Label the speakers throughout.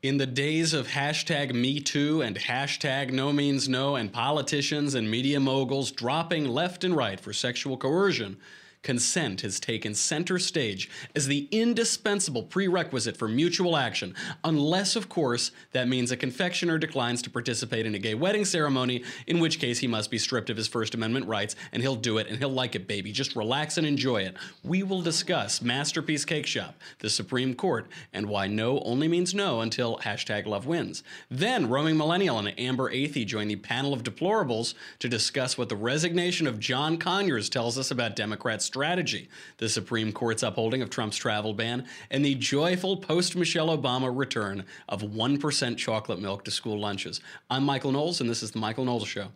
Speaker 1: In the days of hashtag #MeToo and hashtag #NoMeansNo and politicians and media moguls dropping left and right for sexual coercion, consent has taken center stage as the indispensable prerequisite for mutual action, unless, of course, that means a confectioner declines to participate in a gay wedding ceremony, in which case he must be stripped of his First Amendment rights, and he'll do it, and he'll like it, baby. Just relax and enjoy it. We will discuss Masterpiece Cake Shop, the Supreme Court, and why no only means no until hashtag love wins. Then, roaming millennial and Amber Athey join the panel of deplorables to discuss what the resignation of John Conyers tells us about Democrats' strategy, the Supreme Court's upholding of Trump's travel ban, and the joyful post-Michelle Obama return of 1% chocolate milk to school lunches. I'm Michael Knowles, and this is The Michael Knowles Show.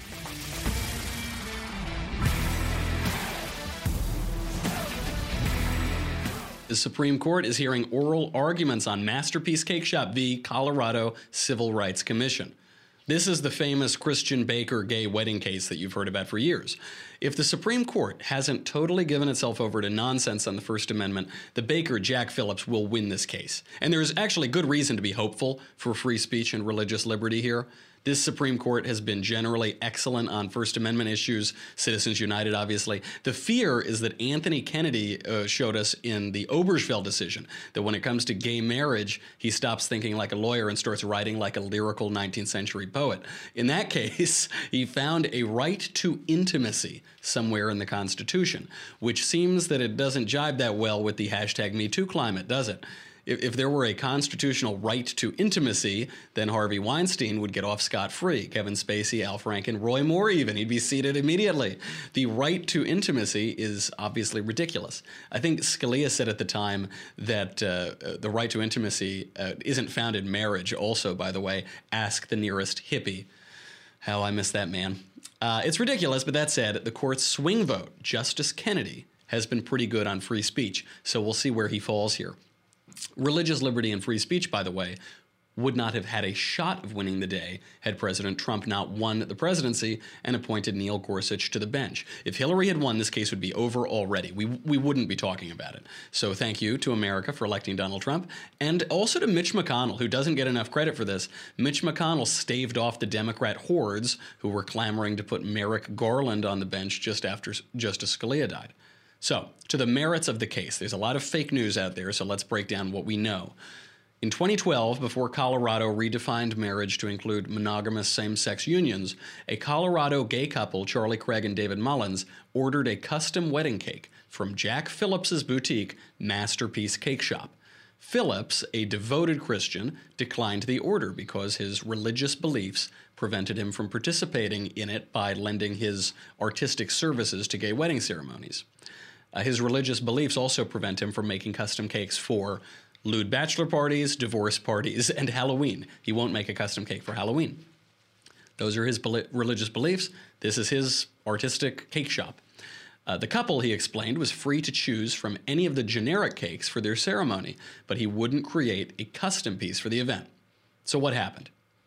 Speaker 1: The Supreme Court is hearing oral arguments on Masterpiece Cake Shop v. Colorado Civil Rights Commission. This is the famous Christian Baker gay wedding case that you've heard about for years. If the Supreme Court hasn't totally given itself over to nonsense on the First Amendment, the Baker, Jack Phillips, will win this case. And there's actually good reason to be hopeful for free speech and religious liberty here. This Supreme Court has been generally excellent on First Amendment issues, Citizens United, obviously. The fear is that Anthony Kennedy showed us in the Obergefell decision, that when it comes to gay marriage, he stops thinking like a lawyer and starts writing like a lyrical 19th century poet. In that case, he found a right to intimacy somewhere in the Constitution, which seems that it doesn't jibe that well with the hashtag #MeToo climate, does it? If there were a constitutional right to intimacy, then Harvey Weinstein would get off scot-free. Kevin Spacey, Al Franken, Roy Moore even. He'd be seated immediately. The right to intimacy is obviously ridiculous. I think Scalia said at the time that the right to intimacy isn't found in marriage. Also, by the way, ask the nearest hippie. How I miss that man. It's ridiculous, but that said, the court's swing vote, Justice Kennedy, has been pretty good on free speech, so we'll see where he falls here. Religious liberty and free speech, by the way, would not have had a shot of winning the day had President Trump not won the presidency and appointed Neil Gorsuch to the bench. If Hillary had won, this case would be over already. We wouldn't be talking about it. So thank you to America for electing Donald Trump, and also to Mitch McConnell, who doesn't get enough credit for this. Mitch McConnell staved off the Democrat hordes who were clamoring to put Merrick Garland on the bench just after Justice Scalia died. So, to the merits of the case. There's a lot of fake news out there, so let's break down what we know. In 2012, before Colorado redefined marriage to include monogamous same-sex unions, a Colorado gay couple, Charlie Craig and David Mullins, ordered a custom wedding cake from Jack Phillips's boutique, Masterpiece Cake Shop. Phillips, a devoted Christian, declined the order because his religious beliefs prevented him from participating in it by lending his artistic services to gay wedding ceremonies. His religious beliefs also prevent him from making custom cakes for lewd bachelor parties, divorce parties, and Halloween. He won't make a custom cake for Halloween. Those are his religious beliefs. This is his artistic cake shop. The couple, he explained, was free to choose from any of the generic cakes for their ceremony, but he wouldn't create a custom piece for the event. So what happened?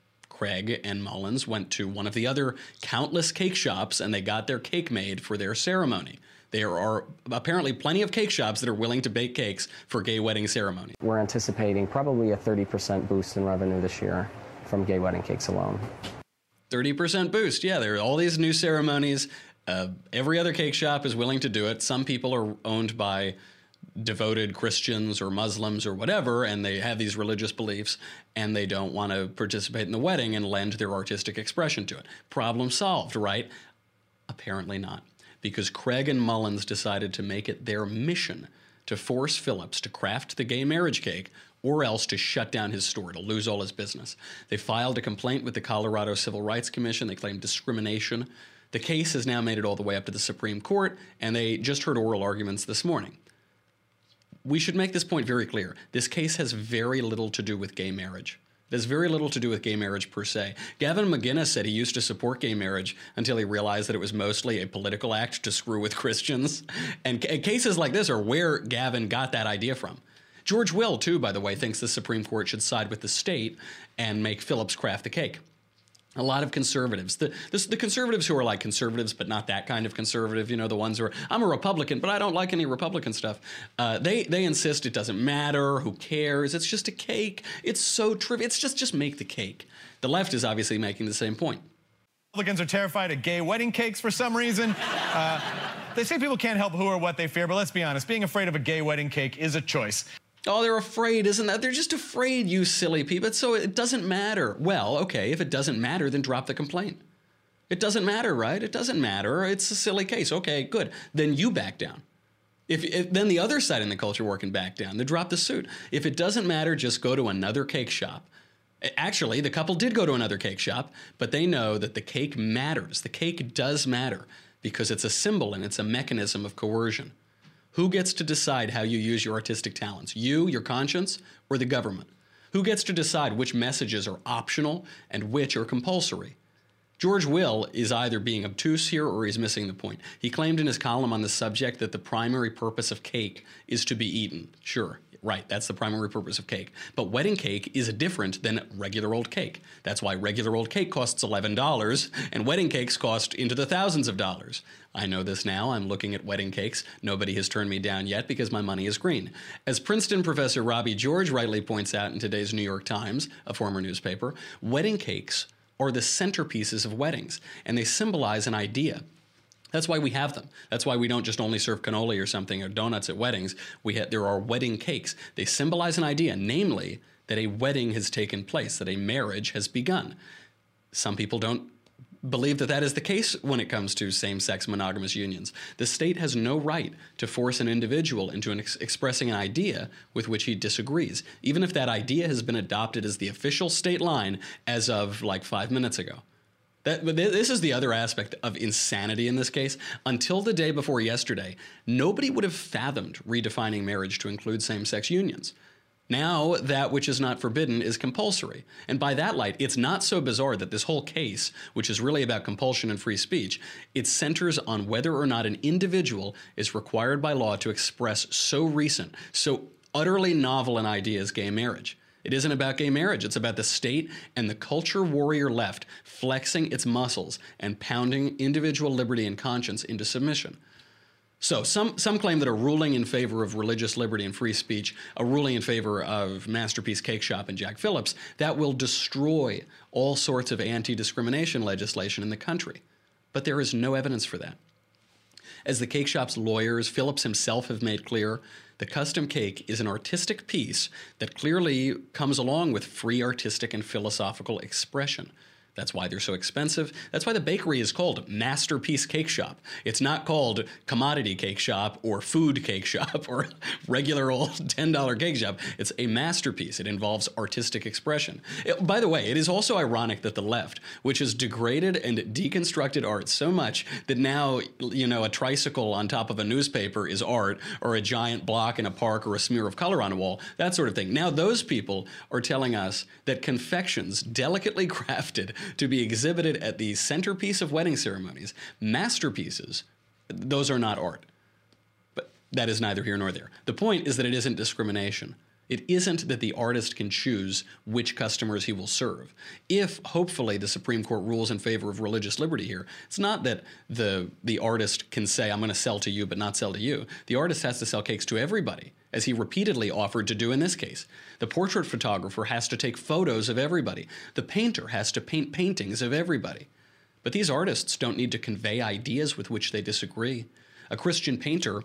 Speaker 1: Craig and Mullins went to one of the other countless cake shops and they got their cake made for their ceremony. There are apparently plenty of cake shops that are willing to bake cakes for gay wedding ceremonies.
Speaker 2: We're anticipating probably a 30% boost in revenue this year from gay wedding cakes alone.
Speaker 1: 30% boost, yeah. There are all these new ceremonies. Every other cake shop is willing to do it. Some people are owned by devoted Christians or Muslims or whatever, and they have these religious beliefs, and they don't want to participate in the wedding and lend their artistic expression to it. Problem solved, right? Apparently not. Because Craig and Mullins decided to make it their mission to force Phillips to craft the gay marriage cake or else to shut down his store, to lose all his business. They filed a complaint with the Colorado Civil Rights Commission. They claimed discrimination. The case has now made it all the way up to the Supreme Court, and they just heard oral arguments this morning. We should make this point very clear. This case has very little to do with gay marriage. It has very little to do with gay marriage per se. Gavin McInnes said he used to support gay marriage until he realized that it was mostly a political act to screw with Christians. And cases like this are where Gavin got that idea from. George Will, too, by the way, thinks the Supreme Court should side with the state and make Phillips craft the cake. A lot of conservatives, the conservatives who are like conservatives, but not that kind of conservative, you know, the ones who are, I'm a Republican, but I don't like any Republican stuff. They insist it doesn't matter, who cares, it's just a cake. It's so trivial, it's just make the cake. The left is obviously making the same point.
Speaker 3: Republicans are terrified of gay wedding cakes for some reason. They say people can't help who or what they fear, but let's be honest, being afraid of a gay wedding cake is a choice.
Speaker 1: Oh, they're afraid, isn't that? They're just afraid, you silly people. So it doesn't matter. Well, okay, if it doesn't matter, then drop the complaint. It doesn't matter, right? It doesn't matter. It's a silly case. Okay, good. Then you back down. If then the other side in the culture war can back down. Then drop the suit. If it doesn't matter, just go to another cake shop. Actually, the couple did go to another cake shop, but they know that the cake matters. The cake does matter because it's a symbol and it's a mechanism of coercion. Who gets to decide how you use your artistic talents? You, your conscience, or the government? Who gets to decide which messages are optional and which are compulsory? George Will is either being obtuse here or he's missing the point. He claimed in his column on the subject that the primary purpose of cake is to be eaten. Sure, right, that's the primary purpose of cake. But wedding cake is different than regular old cake. That's why regular old cake costs $11 and wedding cakes cost into the thousands of dollars. I know this now. I'm looking at wedding cakes. Nobody has turned me down yet because my money is green. As Princeton professor Robbie George rightly points out in today's New York Times, a former newspaper, wedding cakes are the centerpieces of weddings, and they symbolize an idea. That's why we have them. That's why we don't just only serve cannoli or something or donuts at weddings. There are wedding cakes. They symbolize an idea, namely that a wedding has taken place, that a marriage has begun. Some people don't believe that that is the case when it comes to same-sex monogamous unions. The state has no right to force an individual into expressing an idea with which he disagrees, even if that idea has been adopted as the official state line as of like 5 minutes ago. This is the other aspect of insanity in this case. Until the day before yesterday, nobody would have fathomed redefining marriage to include same-sex unions. Now, that which is not forbidden is compulsory. And by that light, it's not so bizarre that this whole case, which is really about compulsion and free speech, it centers on whether or not an individual is required by law to express so recent, so utterly novel an idea as gay marriage. It isn't about gay marriage. It's about the state and the culture warrior left flexing its muscles and pounding individual liberty and conscience into submission. So some claim that a ruling in favor of religious liberty and free speech, a ruling in favor of Masterpiece Cake Shop and Jack Phillips, that will destroy all sorts of anti-discrimination legislation in the country. But there is no evidence for that. As the cake shop's lawyers, Phillips himself, have made clear, the custom cake is an artistic piece that clearly comes along with free artistic and philosophical expression. That's why they're so expensive. That's why the bakery is called Masterpiece Cake Shop. It's not called Commodity Cake Shop or Food Cake Shop or regular old $10 cake shop. It's a masterpiece. It involves artistic expression. By the way, it is also ironic that the left, which has degraded and deconstructed art so much that now, you know, a tricycle on top of a newspaper is art, or a giant block in a park or a smear of color on a wall, that sort of thing. Now those people are telling us that confections delicately crafted to be exhibited at the centerpiece of wedding ceremonies, masterpieces, those are not art. But that is neither here nor there. The point is that it isn't discrimination. It isn't that the artist can choose which customers he will serve. If, hopefully, the Supreme Court rules in favor of religious liberty here, it's not that the artist can say, I'm going to sell to you but not sell to you. The artist has to sell cakes to everybody, as he repeatedly offered to do in this case. The portrait photographer has to take photos of everybody. The painter has to paint paintings of everybody. But these artists don't need to convey ideas with which they disagree. A Christian painter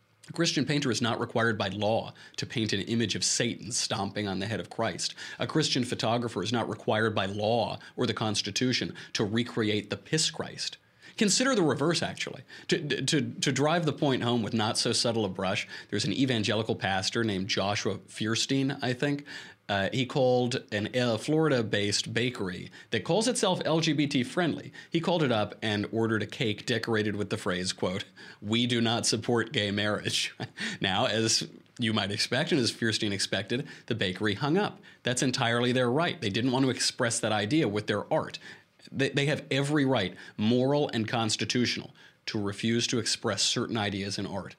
Speaker 1: is not required by law to paint an image of Satan stomping on the head of Christ. A Christian photographer is not required by law or the Constitution to recreate the piss Christ. Consider the reverse, actually. To drive the point home with not so subtle a brush, there's an evangelical pastor named Joshua Feuerstein, I think. He called a Florida-based bakery that calls itself LGBT-friendly. He called it up and ordered a cake decorated with the phrase, quote, "We do not support gay marriage." Now, as you might expect, and as Feuerstein expected, the bakery hung up. That's entirely their right. They didn't want to express that idea with their art. They have every right, moral and constitutional, to refuse to express certain ideas in art.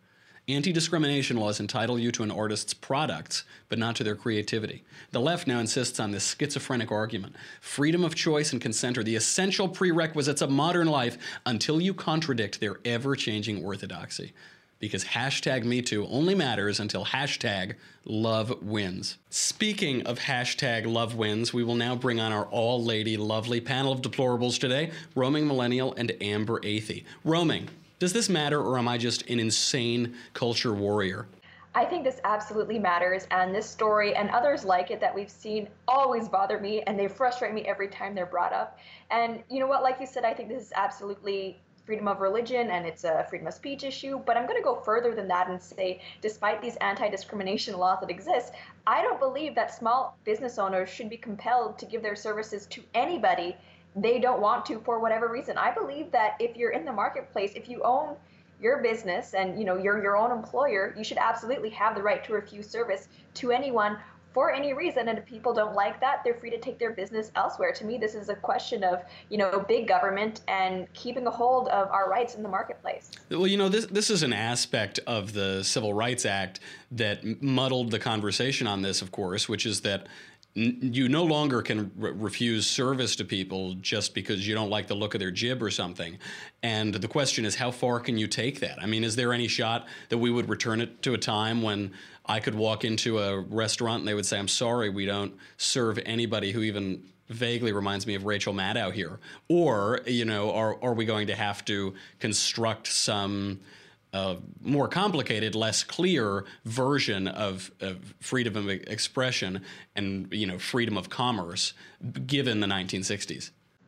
Speaker 1: Anti-discrimination laws entitle you to an artist's products, but not to their creativity. The left now insists on this schizophrenic argument. Freedom of choice and consent are the essential prerequisites of modern life until you contradict their ever-changing orthodoxy. Because hashtag MeToo only matters until hashtag love wins. Speaking of hashtag love wins, we will now bring on our all-lady lovely panel of deplorables today, Roaming Millennial and Amber Athey. Roaming, does this matter, or am I just an insane culture warrior?
Speaker 4: I think this absolutely matters, and this story and others like it that we've seen always bother me, and they frustrate me every time they're brought up. And you know what, like you said, I think this is absolutely freedom of religion and it's a freedom of speech issue, but I'm going to go further than that and say, despite these anti-discrimination laws that exist, I don't believe that small business owners should be compelled to give their services to anybody they don't want to for whatever reason. I believe that if you're in the marketplace, if you own your business and you're your own employer, you should absolutely have the right to refuse service to anyone for any reason. And if people don't like that, they're free to take their business elsewhere. To me, this is a question of, big government and keeping a hold of our rights in the marketplace.
Speaker 1: Well, this is an aspect of the Civil Rights Act that muddled the conversation on this, of course, which is that you no longer can refuse service to people just because you don't like the look of their jib or something. And the question is, how far can you take that? I mean, is there any shot that we would return it to a time when I could walk into a restaurant and they would say, I'm sorry, we don't serve anybody who even vaguely reminds me of Rachel Maddow here? Or, are we going to have to construct some more complicated, less clear version of freedom of expression and, freedom of commerce given the 1960s?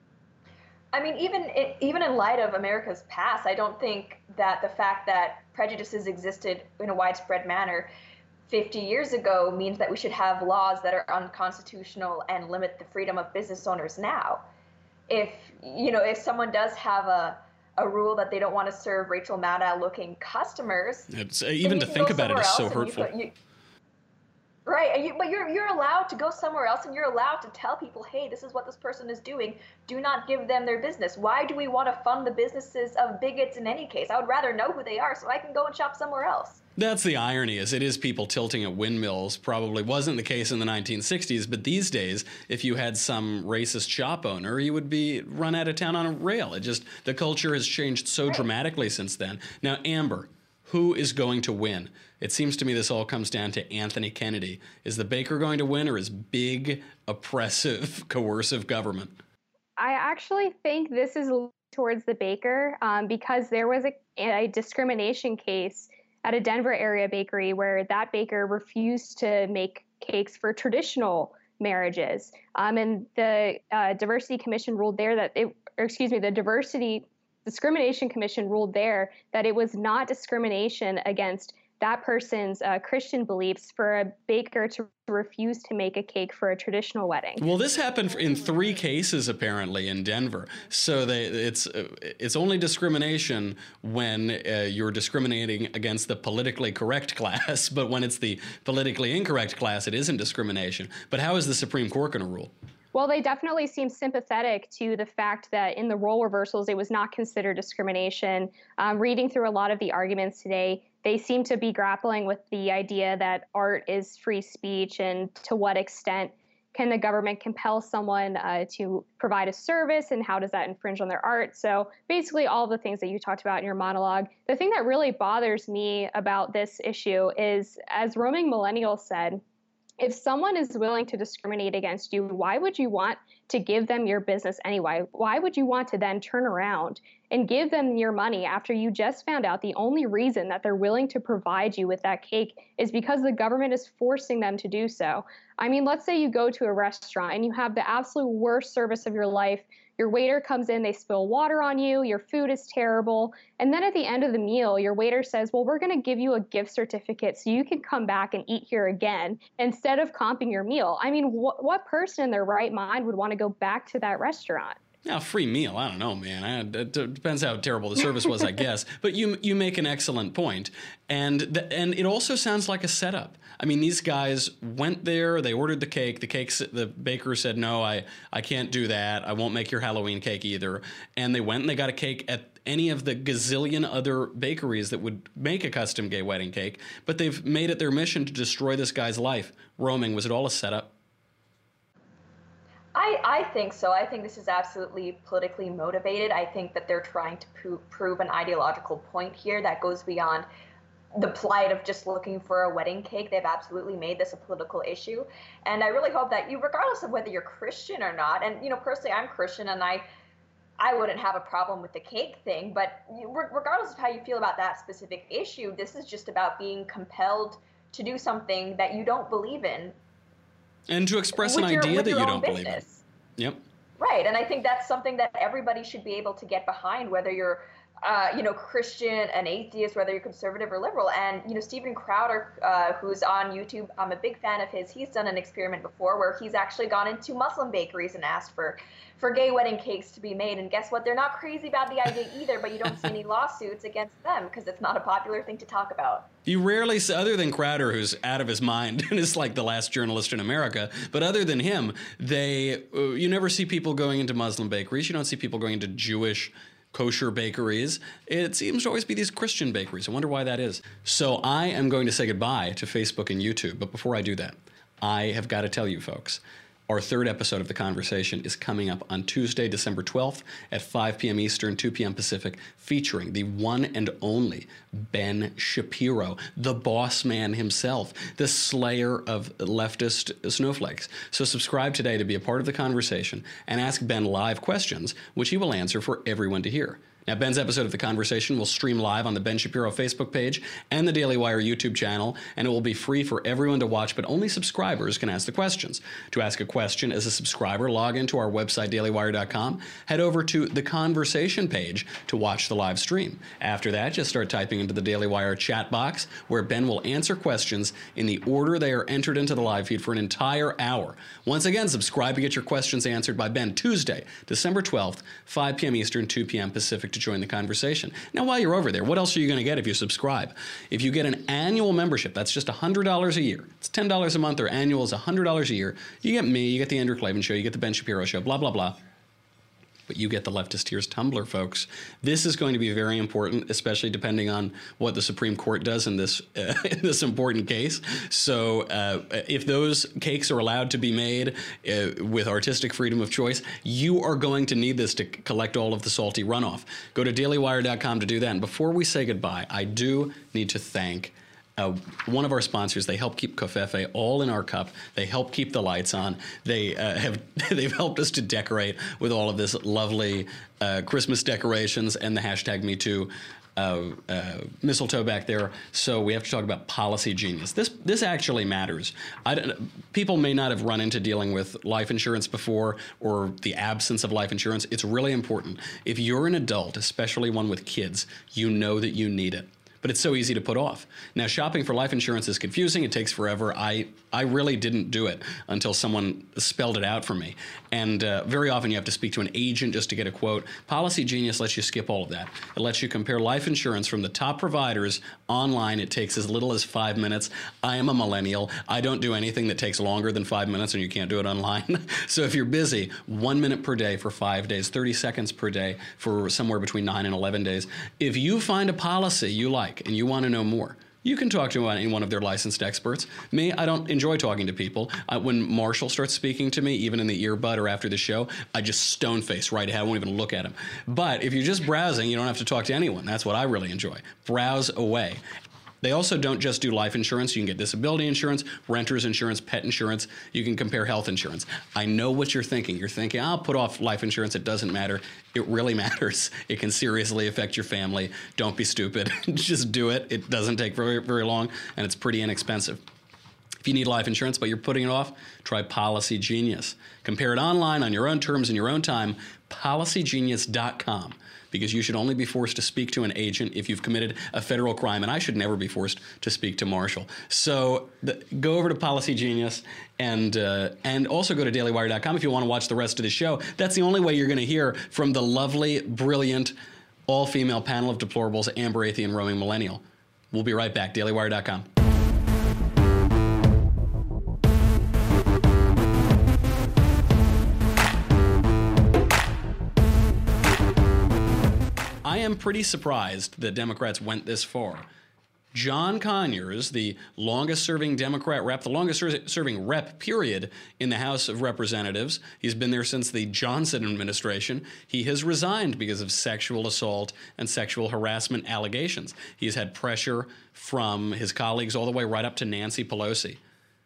Speaker 4: I mean, even in light of America's past, I don't think that the fact that prejudices existed in a widespread manner 50 years ago means that we should have laws that are unconstitutional and limit the freedom of business owners now. If someone does have a rule that they don't want to serve Rachel Maddow-looking customers,
Speaker 1: it's, even to think about it is so hurtful.
Speaker 4: Right, but you're allowed to go somewhere else, and you're allowed to tell people, hey, this is what this person is doing. Do not give them their business. Why do we want to fund the businesses of bigots in any case? I would rather know who they are so I can go and shop somewhere else.
Speaker 1: That's the irony, is it is people tilting at windmills. Probably wasn't the case in the 1960s, but these days, if you had some racist shop owner, you would be run out of town on a rail. The culture has changed so dramatically since then. Now, Amber, who is going to win? It seems to me this all comes down to Anthony Kennedy. Is the baker going to win, or is big, oppressive, coercive government?
Speaker 5: I actually think this is towards the baker because there was a discrimination case at a Denver area bakery where that baker refused to make cakes for traditional marriages. And the Diversity Commission ruled there that the Diversity Discrimination Commission ruled there that it was not discrimination against that person's Christian beliefs for a baker to refuse to make a cake for a traditional wedding.
Speaker 1: Well, this happened in 3 cases apparently in Denver. So it's only discrimination when you're discriminating against the politically correct class, but when it's the politically incorrect class, it isn't discrimination. But how is the Supreme Court going to rule?
Speaker 5: Well, they definitely seem sympathetic to the fact that in the role reversals, it was not considered discrimination. Reading through a lot of the arguments today, they seem to be grappling with the idea that art is free speech and to what extent can the government compel someone to provide a service and how does that infringe on their art? So basically all the things that you talked about in your monologue. The thing that really bothers me about this issue is, as Roaming Millennial said, if someone is willing to discriminate against you, why would you want to give them your business anyway? Why would you want to then turn around and give them your money after you just found out the only reason that they're willing to provide you with that cake is because the government is forcing them to do so? I mean, let's say you go to a restaurant and you have the absolute worst service of your life. Your waiter comes in, they spill water on you, your food is terrible. And then at the end of the meal, your waiter says, well, we're going to give you a gift certificate so you can come back and eat here again instead of comping your meal. I mean, what person in their right mind would want to go back to that restaurant?
Speaker 1: Now, free meal, I don't know, man. It depends how terrible the service was, I guess. But you make an excellent point. And it also sounds like a setup. I mean, these guys went there, they ordered the cake. The baker said, no, I can't do that. I won't make your Halloween cake either. And they went and they got a cake at any of the gazillion other bakeries that would make a custom gay wedding cake. But they've made it their mission to destroy this guy's life. Roaming, was it all a setup?
Speaker 4: I think so. I think this is absolutely politically motivated. I think that they're trying to prove an ideological point here that goes beyond the plight of just looking for a wedding cake. They've absolutely made this a political issue. And I really hope that regardless of whether you're Christian or not, and, personally, I'm Christian and I wouldn't have a problem with the cake thing, but regardless of how you feel about that specific issue, this is just about being compelled to do something that you don't believe in.
Speaker 1: And to express an idea that you don't believe in. Yep.
Speaker 4: Right, and I think that's something that everybody should be able to get behind, whether you're, Christian, an atheist, whether you're conservative or liberal. And, Steven Crowder, who's on YouTube, I'm a big fan of his. He's done an experiment before where he's actually gone into Muslim bakeries and asked for gay wedding cakes to be made. And guess what? They're not crazy about the idea either, but you don't see any lawsuits against them because it's not a popular thing to talk about.
Speaker 1: You rarely see, other than Crowder, who's out of his mind and is like the last journalist in America, but other than him, you never see people going into Muslim bakeries. You don't see people going into Jewish kosher bakeries. It seems to always be these Christian bakeries. I wonder why that is. So I am going to say goodbye to Facebook and YouTube. But before I do that, I have got to tell you folks, our third episode of The Conversation is coming up on Tuesday, December 12th at 5 p.m. Eastern, 2 p.m. Pacific, featuring the one and only Ben Shapiro, the boss man himself, the slayer of leftist snowflakes. So subscribe today to be a part of the conversation and ask Ben live questions, which he will answer for everyone to hear. Now, Ben's episode of The Conversation will stream live on the Ben Shapiro Facebook page and the Daily Wire YouTube channel, and it will be free for everyone to watch, but only subscribers can ask the questions. To ask a question as a subscriber, log into our website, dailywire.com, head over to the Conversation page to watch the live stream. After that, just start typing into the Daily Wire chat box, where Ben will answer questions in the order they are entered into the live feed for an entire hour. Once again, subscribe to get your questions answered by Ben Tuesday, December 12th, 5 p.m. Eastern, 2 p.m. Pacific, to join the conversation. Now, while you're over there, what else are you going to get if you subscribe? If you get an annual membership, that's just $100 a year. It's $10 a month, or annual is $100 a year. You get me, you get the Andrew Klavan Show, you get the Ben Shapiro Show, blah, blah, blah. But you get the Leftist Tears Tumblr, folks. This is going to be very important, especially depending on what the Supreme Court does in this important case. So if those cakes are allowed to be made with artistic freedom of choice, you are going to need this to collect all of the salty runoff. Go to dailywire.com to do that. And before we say goodbye, I do need to thank one of our sponsors. They help keep Covfefe all in our cup. They help keep the lights on. They've helped us to decorate with all of this lovely Christmas decorations and the hashtag #MeToo mistletoe back there. So we have to talk about Policy Genius. This actually matters. People may not have run into dealing with life insurance before, or the absence of life insurance. It's really important. If you're an adult, especially one with kids, you know that you need it. But it's so easy to put off. Now, shopping for life insurance is confusing. It takes forever. I really didn't do it until someone spelled it out for me. And very often you have to speak to an agent just to get a quote. Policy Genius lets you skip all of that. It lets you compare life insurance from the top providers online. It takes as little as 5 minutes. I am a millennial. I don't do anything that takes longer than 5 minutes, and you can't do it online. So if you're busy, 1 minute per day for 5 days, 30 seconds per day for somewhere between 9 and 11 days. If you find a policy you like and you want to know more, you can talk to any one of their licensed experts. Me, I don't enjoy talking to people. When Marshall starts speaking to me, even in the earbud or after the show, I just stone face right ahead. I won't even look at him. But if you're just browsing, you don't have to talk to anyone. That's what I really enjoy. Browse away. They also don't just do life insurance. You can get disability insurance, renter's insurance, pet insurance. You can compare health insurance. I know what you're thinking. You're thinking, I'll put off life insurance. It doesn't matter. It really matters. It can seriously affect your family. Don't be stupid. Just do it. It doesn't take very, very long, and it's pretty inexpensive. If you need life insurance but you're putting it off, try Policy Genius. Compare it online on your own terms in your own time, policygenius.com, because you should only be forced to speak to an agent if you've committed a federal crime, and I should never be forced to speak to Marshall. So go over to Policy Genius and also go to dailywire.com if you want to watch the rest of the show. That's the only way you're going to hear from the lovely, brilliant, all-female panel of deplorables, Amber Athey and Roaming Millennial. We'll be right back, dailywire.com. I am pretty surprised that Democrats went this far. John Conyers, the longest-serving Democrat rep, the longest-serving rep, period, in the House of Representatives. He's been there since the Johnson administration. He has resigned because of sexual assault and sexual harassment allegations. He's had pressure from his colleagues all the way right up to Nancy Pelosi.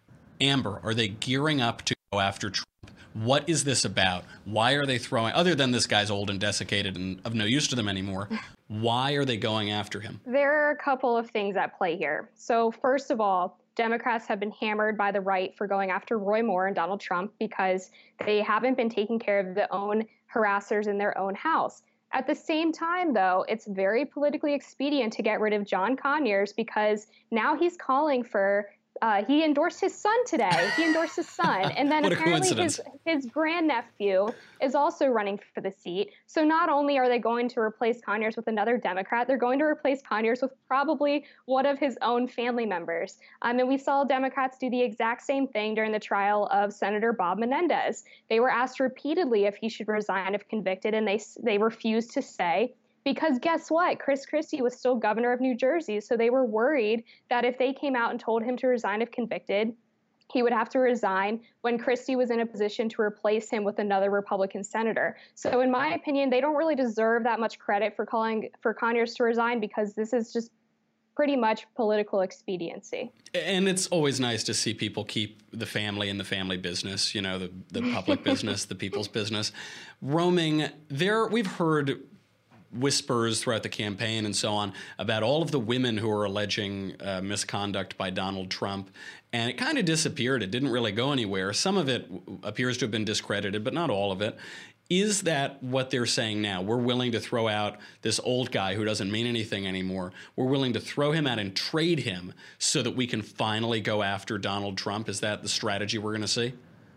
Speaker 1: Amber, are they gearing up to go after Trump? What is this about? Why are they throwing, other than this guy's old and desiccated and of no use to them anymore, why are they going after him?
Speaker 5: There are a couple of things at play here. So first of all, Democrats have been hammered by the right for going after Roy Moore and Donald Trump because they haven't been taking care of their own harassers in their own house. At the same time, though, it's very politically expedient to get rid of John Conyers because now he's calling for he endorsed his son today. He endorsed his son. And then apparently his grandnephew is also running for the seat. So not only are they going to replace Conyers with another Democrat, they're going to replace Conyers with probably one of his own family members. And we saw Democrats do the exact same thing during the trial of Senator Bob Menendez. They were asked repeatedly if he should resign if convicted, and they refused to say. Because guess what? Chris Christie was still governor of New Jersey, so they were worried that if they came out and told him to resign if convicted, he would have to resign when Christie was in a position to replace him with another Republican senator. So in my opinion, they don't really deserve that much credit for calling for Conyers to resign because this is just pretty much political expediency.
Speaker 1: And it's always nice to see people keep the family in the family business, you know, the public business, the people's business. Roaming, we've heard whispers throughout the campaign and so on about all of the women who are alleging misconduct by Donald Trump. And it kind of disappeared. It didn't really go anywhere. Some of it appears to have been discredited, but not all of it. Is that what they're saying now? We're willing to throw out this old guy who doesn't mean anything anymore. We're willing to throw him out and trade him so that we can finally go after Donald Trump. Is that the strategy we're going to see?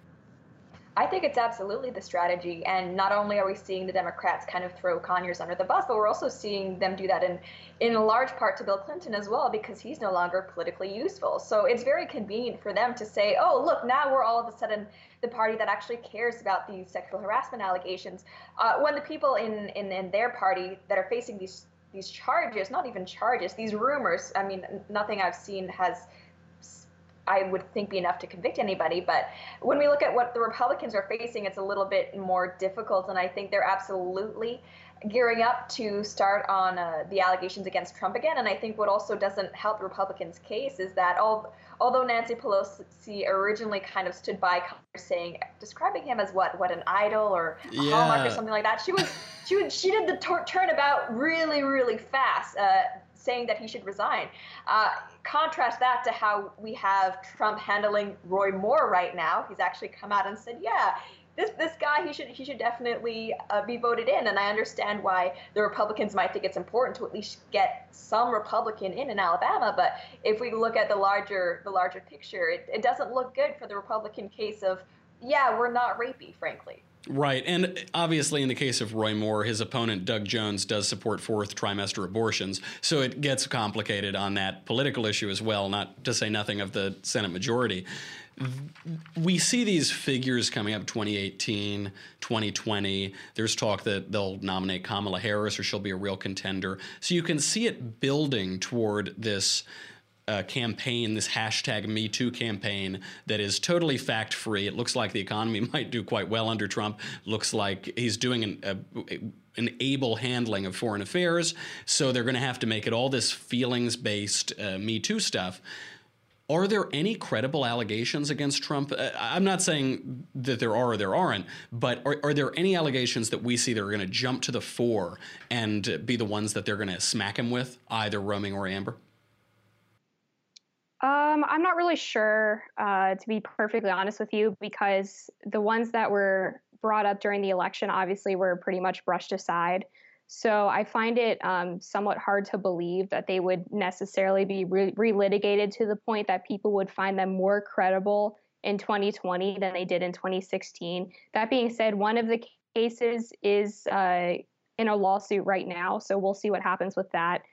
Speaker 4: I think it's absolutely the strategy. And not only are we seeing the Democrats kind of throw Conyers under the bus, but we're also seeing them do that in a large part to Bill Clinton as well, because he's no longer politically useful. So it's very convenient for them to say, oh, look, now we're all of a sudden the party that actually cares about these sexual harassment allegations. When the people in their party that are facing these charges, not even charges, these rumors, I mean, nothing I've seen has, I would think, be enough to convict anybody. But when we look at what the Republicans are facing, it's a little bit more difficult. And I think they're absolutely gearing up to start on the allegations against Trump again. And I think what also doesn't help the Republicans' case is that although Nancy Pelosi originally kind of stood by Conyers, describing him as what an idol or a hallmark or something like that, she did the turnabout really, really fast, saying that he should resign. Contrast that to how we have Trump handling Roy Moore right now. He's actually come out and said, yeah, this guy, he should definitely be voted in. And I understand why the Republicans might think it's important to at least get some Republican in Alabama. But if we look at the larger picture, it doesn't look good for the Republican case of, yeah, we're not rapey, frankly.
Speaker 1: Right. And obviously, in the case of Roy Moore, his opponent, Doug Jones, does support fourth trimester abortions. So it gets complicated on that political issue as well, not to say nothing of the Senate majority. We see these figures coming up 2018, 2020. There's talk that they'll nominate Kamala Harris or she'll be a real contender. So you can see it building toward this campaign, this hashtag #MeToo campaign that is totally fact-free. It looks like the economy might do quite well under Trump. Looks like he's doing an able handling of foreign affairs. So they're going to have to make it all this feelings-based #MeToo stuff. Are there any credible allegations against Trump? I'm not saying that there are or there aren't, but are there any allegations that we see that are going to jump to the fore and be the ones that they're going to smack him with, either Roaming or Amber?
Speaker 5: I'm not really sure, to be perfectly honest with you, because the ones that were brought up during the election obviously were pretty much brushed aside. So I find it somewhat hard to believe that they would necessarily be relitigated to the point that people would find them more credible in 2020 than they did in 2016. That being said, one of the cases is in a lawsuit right now, so we'll see what happens with that.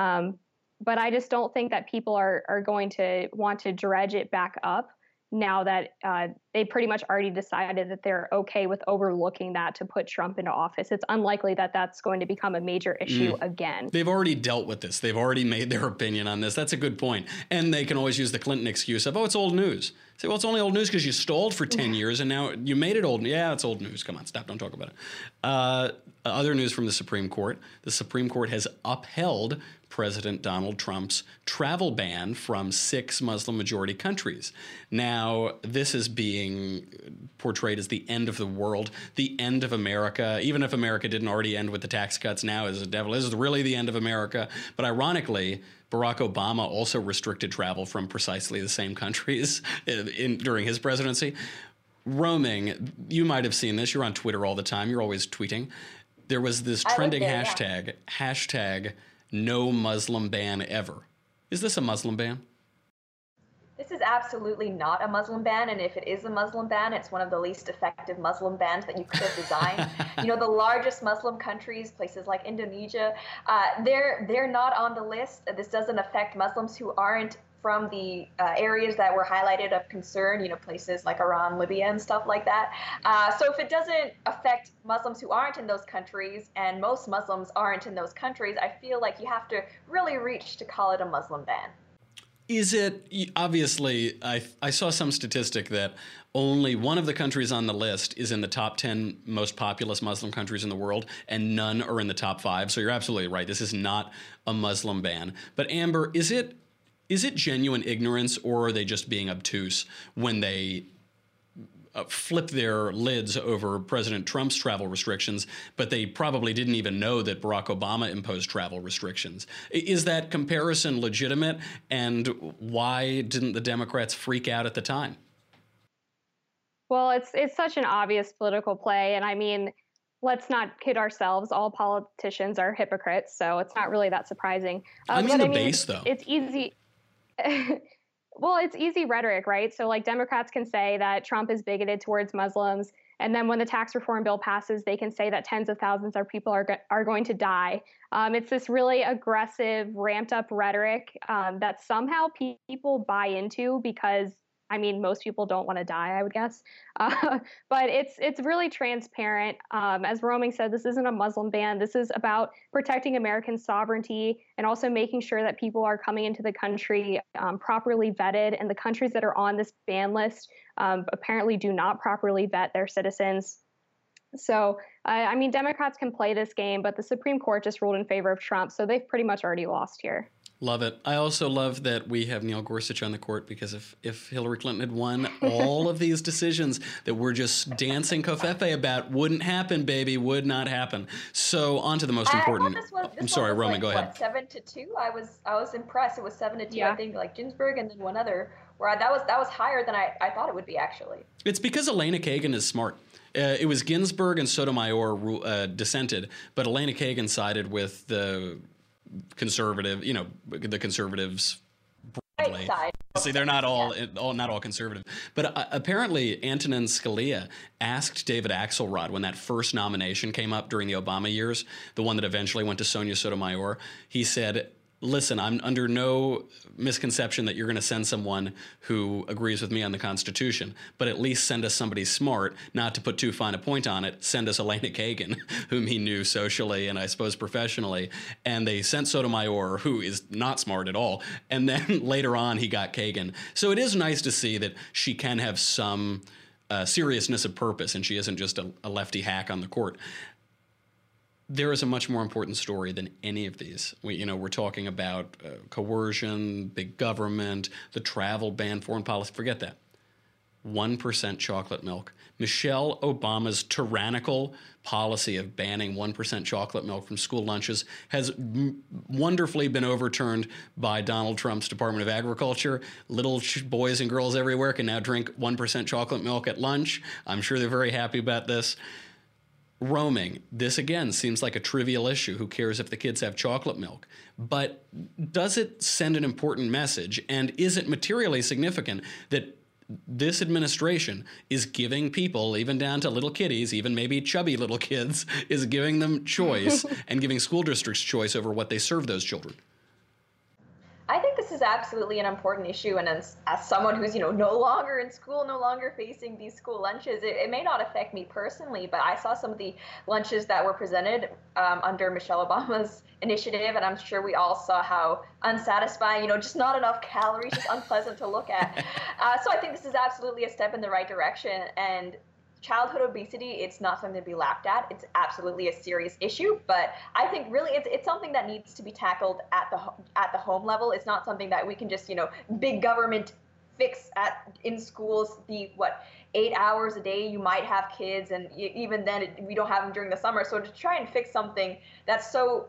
Speaker 5: But I just don't think that people are going to want to dredge it back up now that they pretty much already decided that they're okay with overlooking that to put Trump into office. It's unlikely that that's going to become a major issue again.
Speaker 1: They've already dealt with this. They've already made their opinion on this. That's a good point. And they can always use the Clinton excuse of, oh, it's old news. Say, well, it's only old news because you stalled for 10 years and now you made it old. Yeah, it's old news. Come on, stop. Don't talk about it. Other news from the Supreme Court. The Supreme Court has upheld President Donald Trump's travel ban from 6 Muslim-majority countries. Now, this is being portrayed as the end of the world, the end of America. Even if America didn't already end with the tax cuts, now is the devil. This is really the end of America. But ironically, Barack Obama also restricted travel from precisely the same countries during his presidency. Roaming, you might have seen this. You're on Twitter all the time. You're always tweeting. There was this trending hashtag no Muslim ban ever. Is this a Muslim ban?
Speaker 4: This is absolutely not a Muslim ban, and if it is a Muslim ban, it's one of the least effective Muslim bans that you could have designed. The largest Muslim countries, places like Indonesia, they're not on the list. This doesn't affect Muslims who aren't from the areas that were highlighted of concern, places like Iran, Libya, and stuff like that. So if it doesn't affect Muslims who aren't in those countries, and most Muslims aren't in those countries, I feel like you have to really reach to call it a Muslim ban.
Speaker 1: Is it, obviously, I saw some statistic that only one of the countries on the list is in the top 10 most populous Muslim countries in the world, and none are in the top 5. So you're absolutely right. This is not a Muslim ban. But Amber, is it genuine ignorance, or are they just being obtuse when they flip their lids over President Trump's travel restrictions, but they probably didn't even know that Barack Obama imposed travel restrictions? Is that comparison legitimate, and why didn't the Democrats freak out at the time?
Speaker 5: Well, it's such an obvious political play, and I mean, let's not kid ourselves. All politicians are hypocrites, so it's not really that surprising.
Speaker 1: Base, though.
Speaker 5: It's easy. Well, it's easy rhetoric, right? So like Democrats can say that Trump is bigoted towards Muslims, and then when the tax reform bill passes, they can say that tens of thousands of people are going to die. It's this really aggressive, ramped up rhetoric that somehow people buy into because, I mean, most people don't want to die, I would guess. But it's really transparent. As Roaming said, this isn't a Muslim ban. This is about protecting American sovereignty and also making sure that people are coming into the country properly vetted. And the countries that are on this ban list apparently do not properly vet their citizens. So, I mean, Democrats can play this game, but the Supreme Court just ruled in favor of Trump. So they've pretty much already lost here.
Speaker 1: Love it. I also love that we have Neil Gorsuch on the court, because if Hillary Clinton had won, all of these decisions that we're just dancing covfefe about wouldn't happen, baby, would not happen. So on to the most important. I'm sorry, Roman, go ahead.
Speaker 4: 7-2. I was impressed. It was 7-2.
Speaker 5: Yeah.
Speaker 4: I think like Ginsburg and then one other where that was higher than I thought it would be actually.
Speaker 1: It's because Elena Kagan is smart. It was Ginsburg and Sotomayor dissented, but Elena Kagan sided with the conservative, the conservatives broadly.
Speaker 4: Right side.
Speaker 1: See, they're not all conservative. But apparently Antonin Scalia asked David Axelrod when that first nomination came up during the Obama years, the one that eventually went to Sonia Sotomayor, he said, listen, I'm under no misconception that you're going to send someone who agrees with me on the Constitution, but at least send us somebody smart, not to put too fine a point on it. Send us Elena Kagan, whom he knew socially and I suppose professionally. And they sent Sotomayor, who is not smart at all. And then later on, he got Kagan. So it is nice to see that she can have some seriousness of purpose, and she isn't just a lefty hack on the court. There is a much more important story than any of these. We're talking about coercion, big government, the travel ban, foreign policy. Forget that. 1% chocolate milk. Michelle Obama's tyrannical policy of banning 1% chocolate milk from school lunches has wonderfully been overturned by Donald Trump's Department of Agriculture. Little boys and girls everywhere can now drink 1% chocolate milk at lunch. I'm sure they're very happy about this. Roaming. This, again, seems like a trivial issue. Who cares if the kids have chocolate milk? But does it send an important message? And is it materially significant that this administration is giving people, even down to little kiddies, even maybe chubby little kids, is giving them choice and giving school districts choice over what they serve those children?
Speaker 4: I think this is absolutely an important issue, and as someone who's no longer in school, no longer facing these school lunches, it may not affect me personally, but I saw some of the lunches that were presented under Michelle Obama's initiative, and I'm sure we all saw how unsatisfying, just not enough calories, just unpleasant to look at. So I think this is absolutely a step in the right direction, and childhood obesity, it's not something to be laughed at. It's absolutely a serious issue, but I think really it's something that needs to be tackled at the home level. It's not something that we can just, big government fix in schools. 8 hours a day you might have kids, and even then we don't have them during the summer. So to try and fix something that's so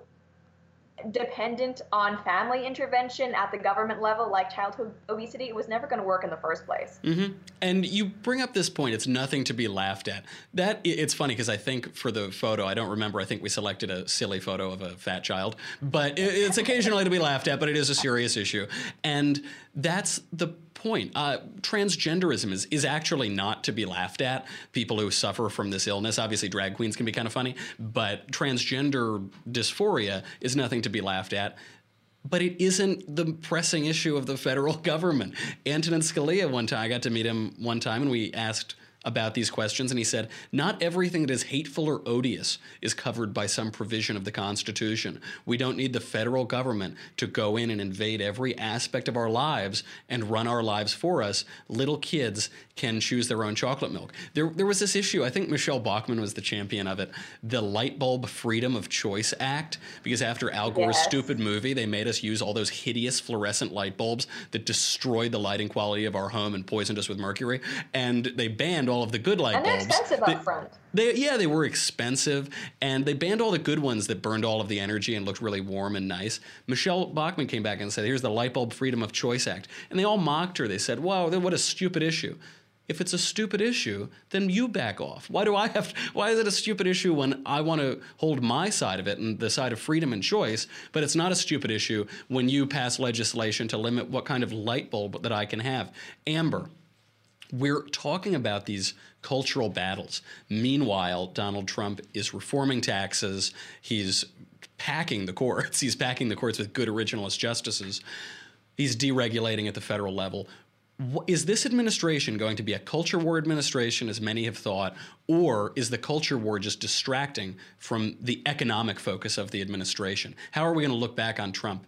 Speaker 4: dependent on family intervention at the government level, like childhood obesity, it was never going to work in the first place.
Speaker 1: Mm-hmm. And you bring up this point, it's nothing to be laughed at. It's funny because I think for the photo, I don't remember, I think we selected a silly photo of a fat child, but it's occasionally to be laughed at, but it is a serious issue. And that's the point. Transgenderism is actually not to be laughed at. People who suffer from this illness, obviously drag queens can be kind of funny, but transgender dysphoria is nothing to be laughed at. But it isn't the pressing issue of the federal government. Antonin Scalia, one time, I got to meet him one time, and we asked about these questions, and he said, not everything that is hateful or odious is covered by some provision of the Constitution. We don't need the federal government to go in and invade every aspect of our lives and run our lives for us. Little kids can choose their own chocolate milk. There was this issue, I think Michelle Bachmann was the champion of it, the Light Bulb Freedom of Choice Act, because after Al Gore's stupid movie, they made us use all those hideous fluorescent light bulbs that destroyed the lighting quality of our home and poisoned us with mercury, and they banned all of the good light bulbs.
Speaker 4: And they're expensive up front.
Speaker 1: They were expensive, and they banned all the good ones that burned all of the energy and looked really warm and nice. Michelle Bachmann came back and said, here's the Light Bulb Freedom of Choice Act. And they all mocked her. They said, wow, what a stupid issue. If it's a stupid issue, then you back off. Why is it a stupid issue when I want to hold my side of it and the side of freedom and choice, but it's not a stupid issue when you pass legislation to limit what kind of light bulb that I can have? Amber, we're talking about these cultural battles. Meanwhile, Donald Trump is reforming taxes. He's packing the courts. He's packing the courts with good originalist justices. He's deregulating at the federal level. Is this administration going to be a culture war administration, as many have thought, or is the culture war just distracting from the economic focus of the administration? How are we going to look back on Trump?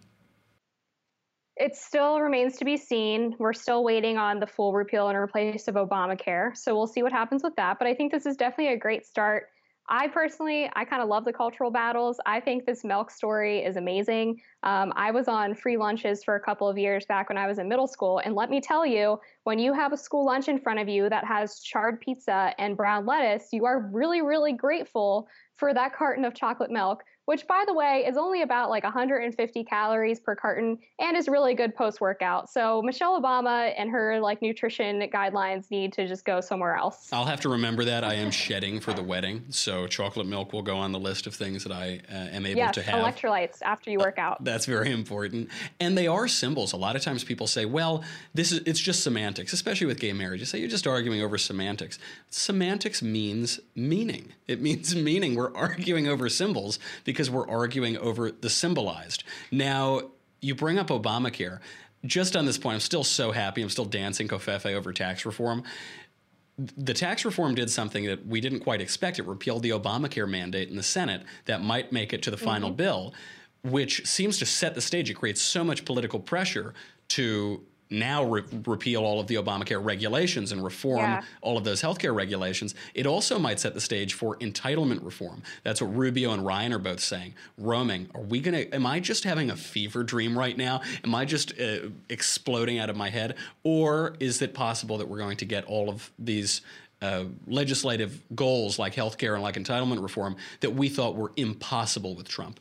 Speaker 5: It still remains to be seen. We're still waiting on the full repeal and replace of Obamacare. So we'll see what happens with that. But I think this is definitely a great start. I kind of love the cultural battles. I think this milk story is amazing. I was on free lunches for a couple of years back when I was in middle school. And let me tell you, when you have a school lunch in front of you that has charred pizza and brown lettuce, you are really, really grateful for that carton of chocolate milk, which, by the way, is only about 150 calories per carton and is really good post-workout. So Michelle Obama and her nutrition guidelines need to just go somewhere else.
Speaker 1: I'll have to remember that. I am shedding for the wedding, so chocolate milk will go on the list of things that I am able to have.
Speaker 5: Electrolytes after you work out.
Speaker 1: That's very important. And they are symbols. A lot of times people say, well, it's just semantics, especially with gay marriage. You say you're just arguing over semantics. Semantics means meaning. It means meaning. We're arguing over symbols because we're arguing over the symbolized. Now, you bring up Obamacare. Just on this point, I'm still so happy. I'm still dancing covfefe over tax reform. The tax reform did something that we didn't quite expect. It repealed the Obamacare mandate in the Senate that might make it to the final bill, which seems to set the stage. It creates so much political pressure to now repeal all of the Obamacare regulations and reform all of those healthcare regulations. It also might set the stage for entitlement reform. That's what Rubio and Ryan are both saying. Roaming, am I just having a fever dream right now? Am I just exploding out of my head? Or is it possible that we're going to get all of these legislative goals like healthcare and like entitlement reform that we thought were impossible with Trump?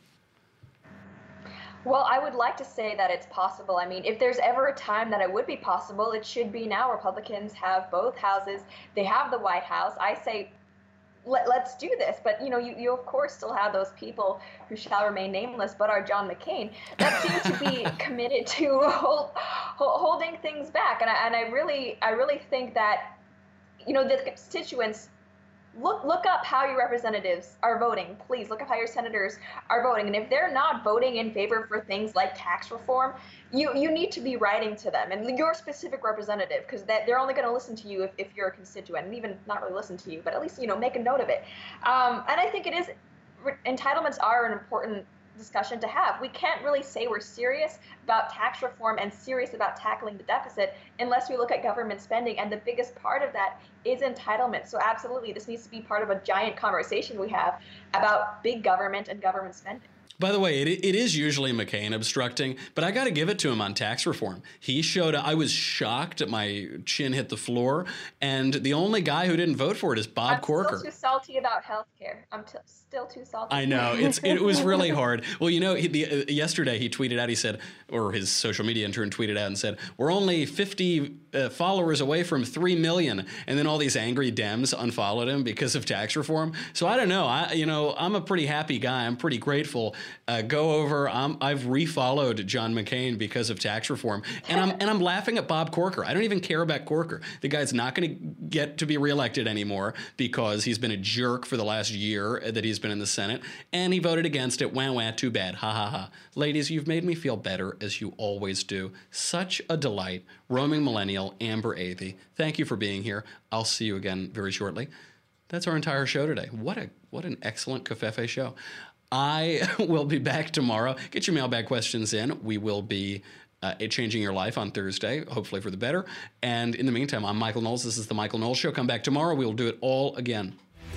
Speaker 4: Well, I would like to say that it's possible. I mean, if there's ever a time that it would be possible, it should be now. Republicans have both houses. They have the White House. I say, let's do this. But, you of course still have those people who shall remain nameless, but are John McCain, that seem to be committed to holding things back. And I really think that, the constituents, look up how your representatives are voting. Please look up how your senators are voting. And if they're not voting in favor for things like tax reform, you need to be writing to them and your specific representative, because they're only going to listen to you if you're a constituent, and even not really listen to you, but at least, make a note of it. And I think entitlements are an important discussion to have. We can't really say we're serious about tax reform and serious about tackling the deficit unless we look at government spending, and the biggest part of that is entitlement. So absolutely, this needs to be part of a giant conversation we have about big government and government spending.
Speaker 1: By the way, it is usually McCain obstructing, but I got to give it to him on tax reform. He showed up. I was shocked. My chin hit the floor. And the only guy who didn't vote for it is Bob Corker.
Speaker 4: I'm still too salty about healthcare. I'm still too salty.
Speaker 1: I know. It was really hard. Well, yesterday he tweeted out, he said, or his social media intern tweeted out and said, we're only 50 followers away from 3 million. And then all these angry Dems unfollowed him because of tax reform. So I don't know. I'm a pretty happy guy. I'm pretty grateful. Go over. I've refollowed John McCain because of tax reform, and I'm laughing at Bob Corker. I don't even care about Corker. The guy's not going to get to be reelected anymore because he's been a jerk for the last year that he's been in the Senate, and he voted against it. Wah wah. Too bad. Ha ha ha. Ladies, you've made me feel better, as you always do. Such a delight. Roaming Millennial, Amber Athey. Thank you for being here. I'll see you again very shortly. That's our entire show today. What an excellent Covfefe show. I will be back tomorrow. Get your mailbag questions in. We will be changing your life on Thursday, hopefully for the better. And in the meantime, I'm Michael Knowles. This is The Michael Knowles Show. Come back tomorrow. We will do it all again.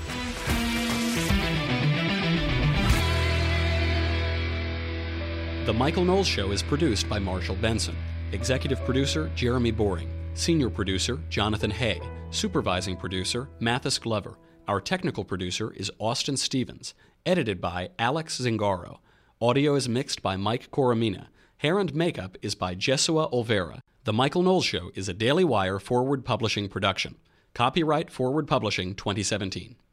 Speaker 1: The Michael Knowles Show is produced by Marshall Benson. Executive producer, Jeremy Boring. Senior producer, Jonathan Hay. Supervising producer, Mathis Glover. Our technical producer is Austin Stevens. Edited by Alex Zingaro. Audio is mixed by Mike Coromina. Hair and makeup is by Jesua Olvera. The Michael Knowles Show is a Daily Wire Forward Publishing production. Copyright Forward Publishing 2017.